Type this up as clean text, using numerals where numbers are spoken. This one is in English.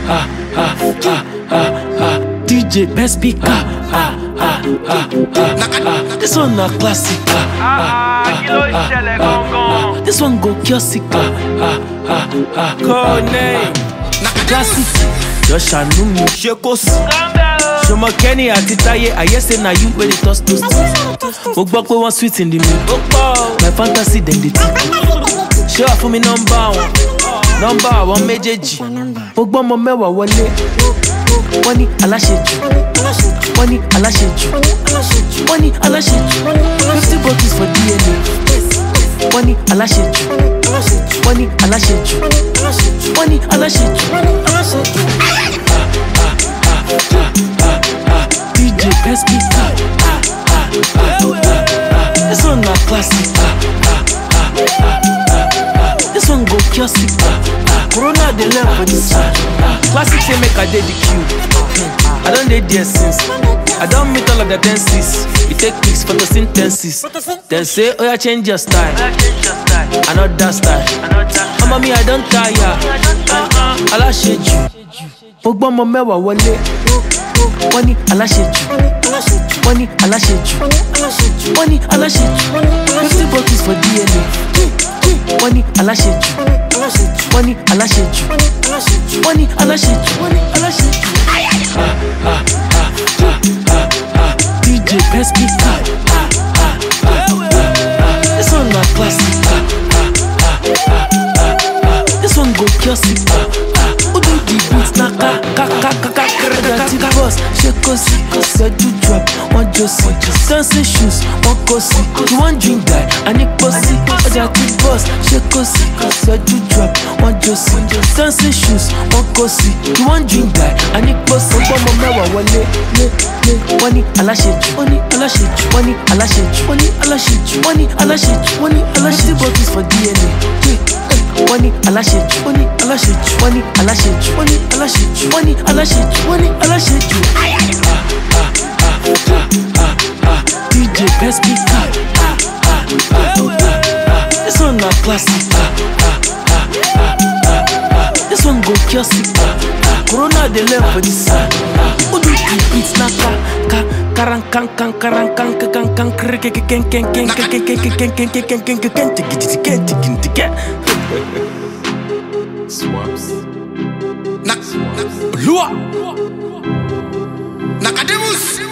DJ best speaker. This one a classic. This one go kiosk. Code name. Classic. Joshua Numi. Shekos. Shomo Kenny Atitaye. I say na you where they toss those things. Mogbokwe one sweet in the mood. My fantasy then the tea. Show up for me number one mejeji. Mogbo mo mewa wole. Wani alasheju. Wani alasheju. Wani alasheju. 50 bottles for DNA. Wani alasheju. Wani alasheju. Wani alasheju. DJ best speaker. This one a classic. This one go kiosk. Corona they learn for this one. Classic say make I dey the queue. I don't date there since. I don't meet all of the dances. You take pics, photosynthesis. Then say, oh yeah, change your style. Another style. Mommy, I don't tire. Alasheju. Mogbo mo mewa wole. Wani alasheju. Wani alasheju. Wani alasheju. 50 bottles for DNA. Wani alasheju. Wani alasheju. Wani alasheju. Wani alasheju. DJ best speaker. This one a classic. This one go kiosk. Who do the beats na ka dirty boss, shekosi. Said you drop, one josi. Dancing shoes, one cosi. You want drink guy, I need pussy. Dirty boss, shekosi. Said you drop, one josi. Dancing shoes, one cosi. You want drink guy, I need pussy. Mogbo mo mewa wole. Wani alasheju. Wani alasheju. Wani alasheju. Wani alasheju. Wani alasheju. Wani alasheju. 50 bottles for DNA. Wani alasheju. Wani alasheju. Wani alasheju. Wani alasheju. Wani alasheju. Wani alasheju. DJ best speaker. This one a classic. This one go kiosk. Corona they learn for this side. Who do the beats na Swaps. Lua. Nakademus.